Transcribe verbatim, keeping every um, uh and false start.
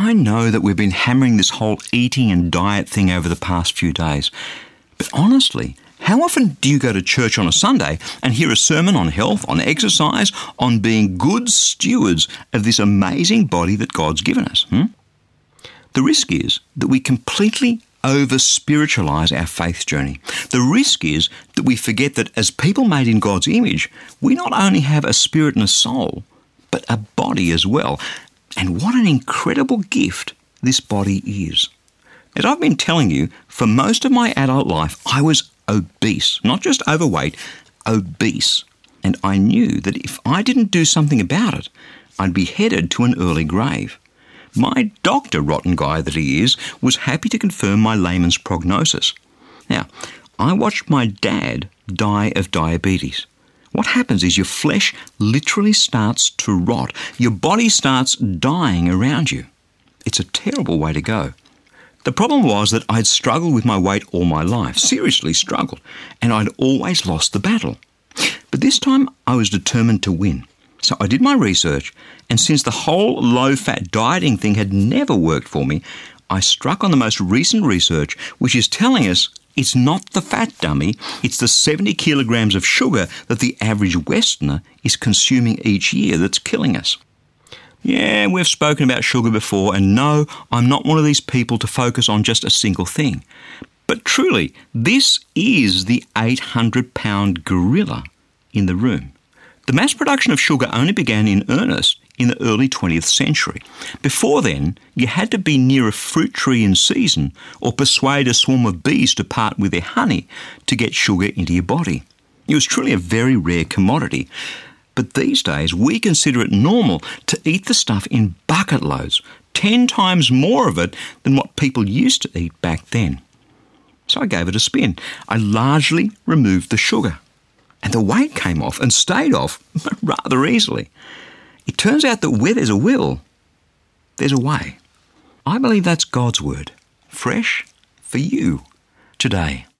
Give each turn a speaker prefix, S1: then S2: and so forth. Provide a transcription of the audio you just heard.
S1: I know that we've been hammering this whole eating and diet thing over the past few days, but honestly, how often do you go to church on a Sunday and hear a sermon on health, on exercise, on being good stewards of this amazing body that God's given us? Hmm? The risk is that we completely over-spiritualise our faith journey. The risk is that we forget that as people made in God's image, we not only have a spirit and a soul, but a body as well. And what an incredible gift this body is. As I've been telling you, for most of my adult life, I was obese, not just overweight, obese. And I knew that if I didn't do something about it, I'd be headed to an early grave. My doctor, rotten guy that he is, was happy to confirm my layman's prognosis. Now, I watched my dad die of diabetes. What happens is your flesh literally starts to rot. Your body starts dying around you. It's a terrible way to go. The problem was that I'd struggled with my weight all my life, seriously struggled, and I'd always lost the battle. But this time I was determined to win. So I did my research, and since the whole low-fat dieting thing had never worked for me, I struck on the most recent research, which is telling us it's not the fat dummy, it's the seventy kilograms of sugar that the average Westerner is consuming each year that's killing us. Yeah, we've spoken about sugar before, and no, I'm not one of these people to focus on just a single thing. But truly, this is the eight hundred pound gorilla in the room. The mass production of sugar only began in earnest in the early twentieth century. Before then, you had to be near a fruit tree in season or persuade a swarm of bees to part with their honey to get sugar into your body. It was truly a very rare commodity. But these days, we consider it normal to eat the stuff in bucket loads, ten times more of it than what people used to eat back then. So I gave it a spin. I largely removed the sugar. And the weight came off and stayed off rather easily. It turns out that where there's a will, there's a way. I believe that's God's word, fresh for you today.